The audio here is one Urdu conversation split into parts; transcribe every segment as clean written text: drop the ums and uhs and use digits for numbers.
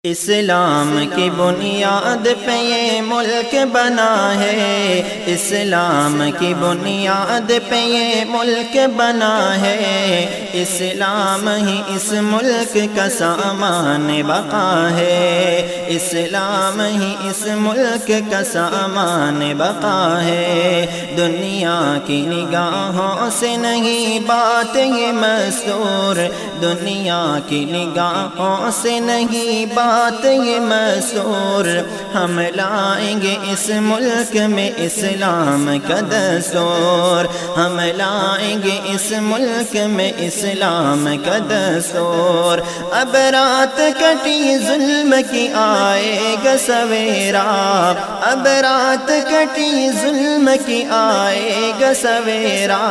اسلام کی بنیاد پہ یہ ملک بنا ہے، اسلام کی بنیاد پہ یہ ملک بنا ہے، اسلام ہی اس ملک کا سامان بقا ہے، اسلام ہی اس ملک کا سامان بقا ہے۔ دنیا کی نگاہوں سے نہیں بات یہ مستور، دنیا کی نگاہوں سے نہیں بات یہ مستور، ہم لائیں گے اس ملک میں اسلام کا دستور، ہم لائیں گے اس ملک میں اسلام کا دستور۔ اب رات کٹی ظلم کی آئے گا سویرا، اب رات کٹی ظلم کی آئے گا سویرا،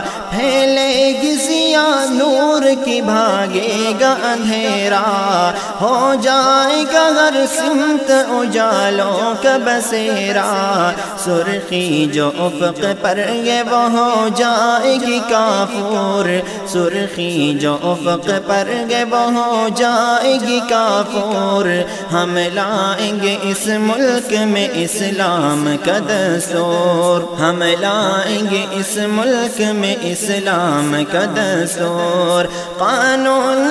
پھیلے گی ضیاء نور کی بھاگے گا اندھیرا، ہو جائے گا ہر سمت اجالوں کا بسیرا، سرخی جو افق پر یہ وہ ہو جائے گی کافور، سرخی جو افق پر یہ وہ ہو جائے گی کافور، ہم لائیں گے اس ملک میں اسلام کا دستور، ہم لائیں گے اس ملک میں اسلام کا دستور۔ قانون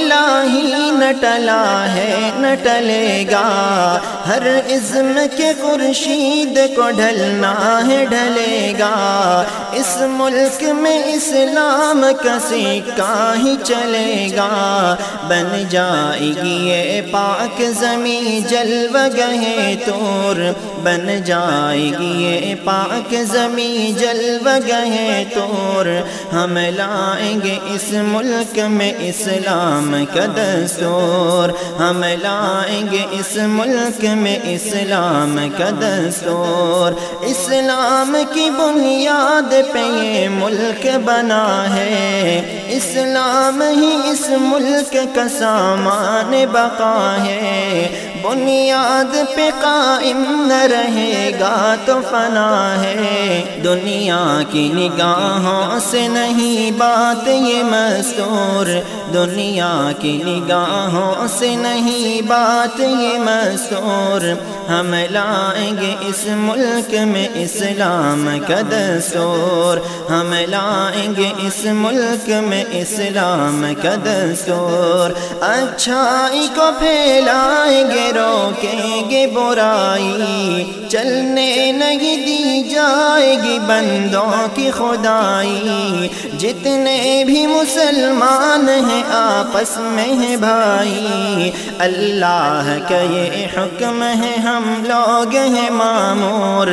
الہی نہ ٹلا ہے نہ ٹلے گا، ہر عزم کے خورشید کو ڈھلنا ہے ڈھلے گا، اس ملک میں اسلام کا سکہ ہی چلے گا، بن جائے گی یہ پاک زمیں جلوہ گہ طور، بن جائے گی یہ پاک زمیں جلوہ گہ طور، ہم لائیں گے اس ملک میں اسلام کا دستور، ہم لائیں گے اس ملک میں اسلام کا دستور۔ اسلام کی بنیاد پہ یہ ملک بنا ہے، اسلام ہی اس ملک کا سامان بقا ہے، بنیاد پہ قائم نہ رہے گا تو فنا ہے، دنیا کی نگاہوں سے نہیں بات یہ مستور، دنیا کی نگاہوں سے نہیں بات یہ مستور، ہم لائیں گے اس ملک میں اسلام کا دستور، ہم لائیں گے اس ملک میں اسلام کا دستور۔ اچھائی کو پھیلائیں گے روکیں گے برائی، چلنے نہیں دی جائے گی بندوں کی خدائی، جتنے بھی مسلمان ہیں آپس میں ہیں بھائی، اللہ کا یہ حکم ہے ہم لوگ ہیں مامور،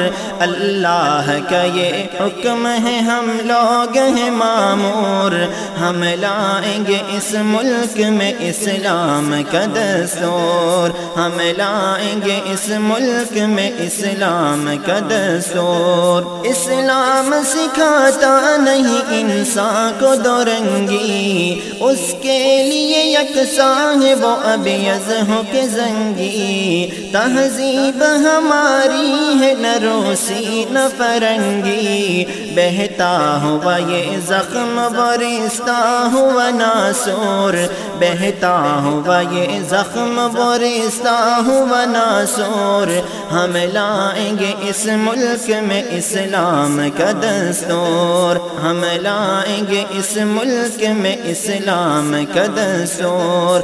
اللہ کا یہ حکم ہے ہم لوگ ہیں مامور، ہم لائیں گے اس ملک میں اسلام کا دستور، ہم لائیں گے اس ملک میں اسلام کا دستور۔ اسلام سکھاتا نہیں انسان کو دو رنگی، اس کے لیے یکساں ہے وہ ابیض ہو کے زنگی، تہذیب ہماری ہے نہ روسی نہ فرنگی، بہتا ہوا یہ زخم ورستہ ہوا ناسور، بہتا ہوا یہ زخم ورستہ ہوا ناسور، ہم لائیں گے اس ملک میں اسلام کا دستور، ہم لائیں گے اس ملک میں اسلام کا دستور۔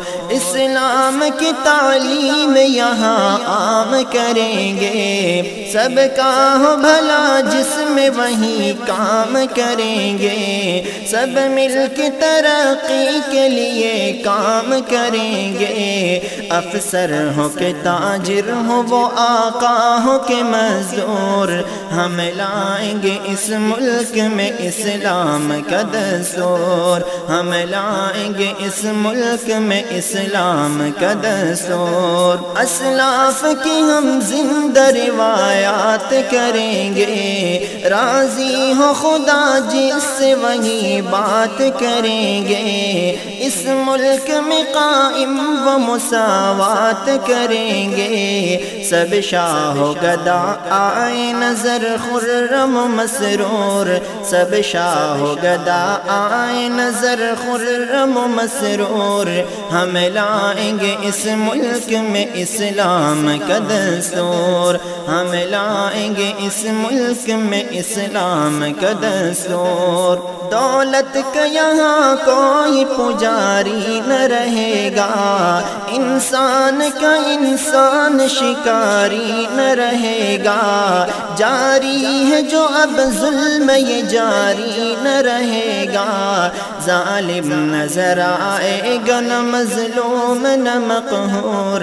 اسلام کی تعلیم یہاں عام کریں گے، سب کا ہو بھلا جس میں وہی کام کریں گے، سب مل کے ترقی کے لیے کام کریں گے، افسر ہو کے تاجر ہو وہ آقا ہو کے مزدور، ہم لائیں گے اس ملک میں اسلام کا دستور، ہم لائیں گے اس ملک میں اسلام کا دستور۔ اسلاف کی ہم زندہ روایات کریں گے، راضی ہو خدا جس سے وہی بات کریں گے، اس ملک میں قائم و مساوات کریں گے، سب شاہ و گدا آئے نظر خرم و مسرور، سب شاہ شاہ و گدا آئے نظر خرم و مسرور، ہم لائیں گے اس ملک میں اسلام کا دستور، ہم لائیں گے اس ملک میں اسلام کا دستور۔ دولت کا یہاں کوئی پجاری نہ رہے گا، انسان کا انسان شکاری نہ رہے گا، جاری ہے جو اب ظلم یہ جاری نہ رہے گا، ظالم نظر آئے گا نہ مظلوم نہ مقہور،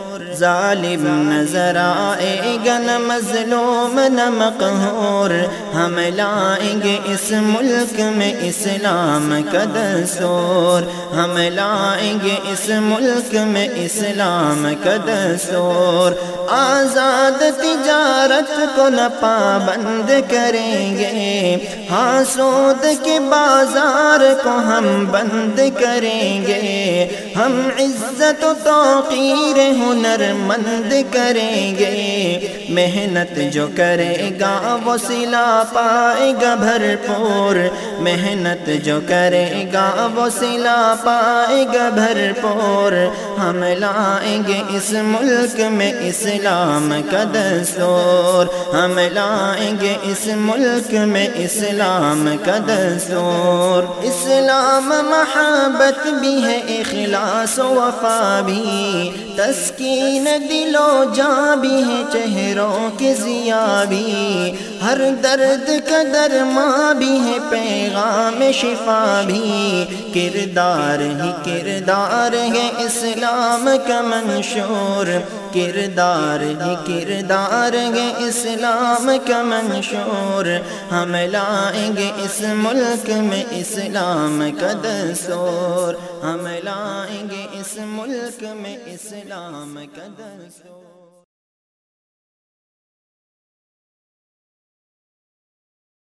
ظالم نظر آئے گا نہ مظلوم نہ مقہور، ہم لائیں گے اس ملک میں اسلام کا دستور، ہم لائیں گے اس ملک میں اسلام کا دستور۔ آزاد تجارت کو نہ پابند کریں گے، ہاں سود کے بازار کو ہم بند کریں گے، ہم عزت و توقیر ہنر مند کریں گے، محنت جو کرے گا وہ صلہ پائے گا بھرپور، محنت جو کرے گا وہ صلہ پائے گا بھرپور، ہم لائیں گے اس ملک میں اسلام کا دستور، ہم لائیں گے اس ملک میں اسلام کا دستور۔ اسلام محبت بھی ہے، اخلاص و وفا بھی، تسکین دل و جاں بھی ہے، چہروں کی ضیاء بھی، ہر درد کا درماں بھی ہے، پیغام شفا بھی، کردار ہی کردار ہے اسلام کا منشور، کردار ہی کردار ہے اسلام کا منشور، ہم لائیں گے اس ملک میں اسلام کا دستور، ہم لائیں گے اس ملک میں اسلام کا دستور۔